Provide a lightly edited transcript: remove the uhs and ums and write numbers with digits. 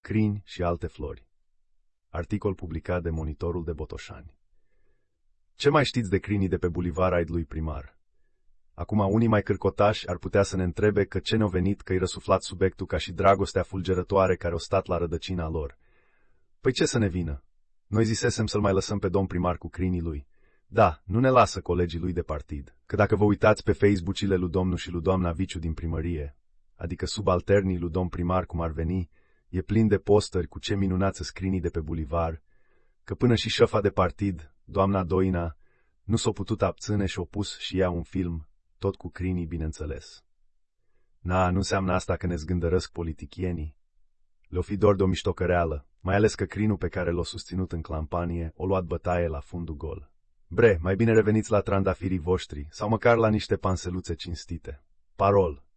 crini și alte flori. Articol publicat de Monitorul de Botoșani. Ce mai știți de crinii de pe bulevard lui Primar? Acum unii mai cârcotași ar putea să ne întrebe că ce ne-a venit că-i răsuflat subiectul ca și dragostea fulgerătoare care o stat la rădăcina lor. Păi ce să ne vină? Noi zisesem să-l mai lăsăm pe domn primar cu crinii lui. Da, nu ne lasă colegii lui de partid, că dacă vă uitați pe Facebook-urile lui domnul și lui doamna Viciu din primărie, adică subalternii lui domn primar cum ar veni, e plin de postări cu ce minunați scrinii de pe bulevard, că până și șefa de partid, doamna Doina, nu s-o putut abține și-o pus și ea un film, tot cu crinii, bineînțeles. Nu înseamnă asta că ne zgândărăsc politicienii. Le-o fi doar de o miștocăreală, mai ales că crinul pe care l-o susținut în campanie o luat bătaie la fundul gol. Bre, mai bine reveniți la trandafirii voștri sau măcar la niște panseluțe cinstite. Parol.